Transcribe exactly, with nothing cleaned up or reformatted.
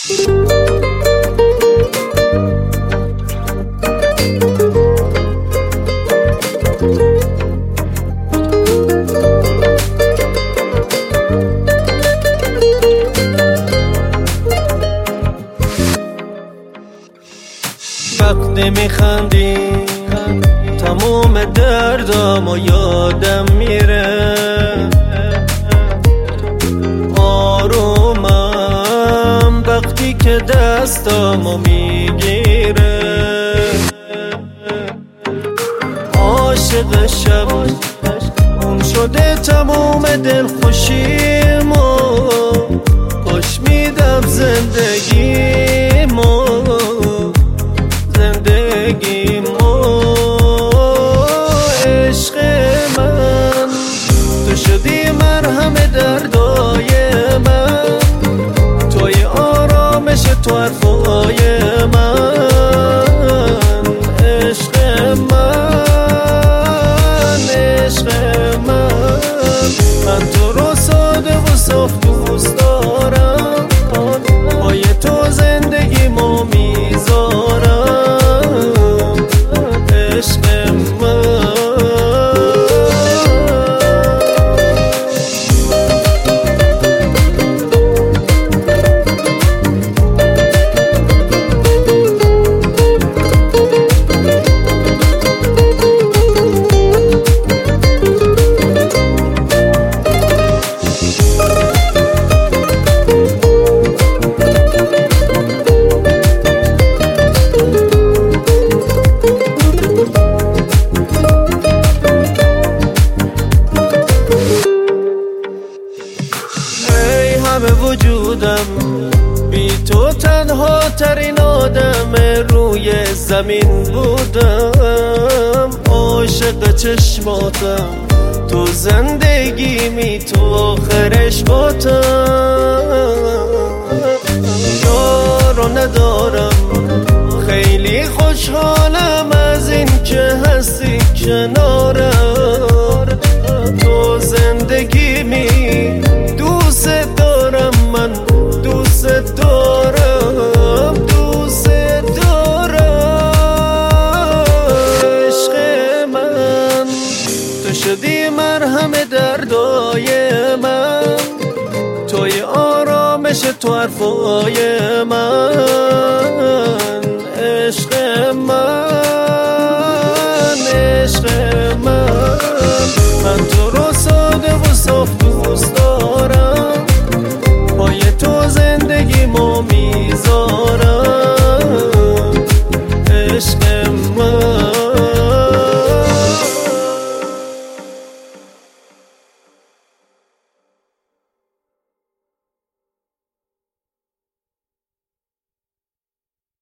وقتی میخندی تموم دردامو یادم میره، آرومم وقتی که دستامو میگیره. عاشق شب اون شده تموم دلخوشیمو، خوش میدم زندگیمو زندگیمو. عشق من تو شدی مرهم دردای من، توی آرامش تو حرفای من. عشق من عشق من من تو رو ساده و صاف دوست دارم، پای تو زندگیمو میذارم. عشق من همه وجودم بی تو تنها ترین آدم روی زمین بودم. عاشق چشماتم تو زندگیمی، تو آخرش باتم. یارو ندارم خیلی خوشحالم از این که هستی کنارم. تو زندگیمی دوست دارم، من دوست دارم دوست دارم. عشق من تو شدی مرهم دردای من، توی آرامش تو حرفای من. عشق من عشق من من تو رو ساده و صاف دوست دارم،